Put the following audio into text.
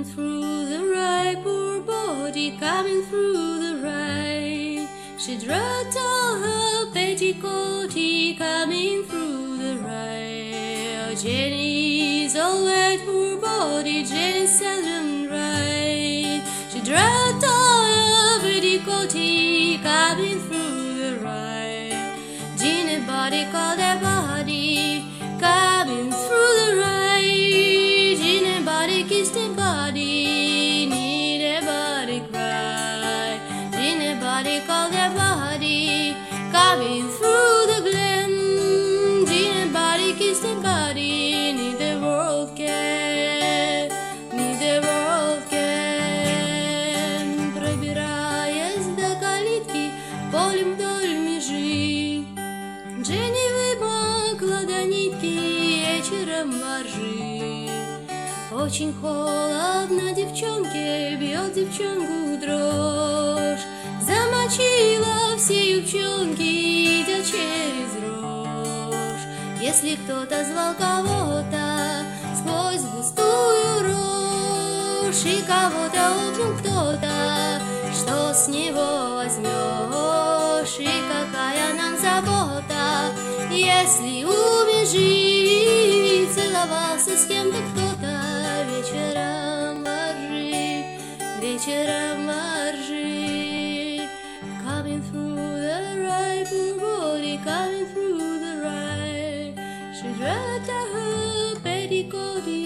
through the right, poor body coming through the right. She dropped all her petticoaty coming through the right. Oh, Jenny's all wet, poor body, Jenny's seldom right. She dropped all her petticoaty coming through the right. Jenny body called her body coming through the right. Jenny body kissed her body, need a body cry. Jenny body called her body coming through the glen. Jenny body kissed her body, need the world can, need the world can. Пробираясь до калитки, полем вдоль межи, Дженни вымокла до нитки вечером воржи. Очень холодно девчонке, бьет девчонку дрожь. Замочила все юбчонки, идя через рожь. Если кто-то звал кого-то сквозь густую рожь, и кого-то обнял кто-то, что с него возьмешь? И какая нам забота, если убежит? Целовался с кем-то кто-то вечером воржи, вечером воржи. Coming through the right, poor body coming through the right. She dropped her petticoat.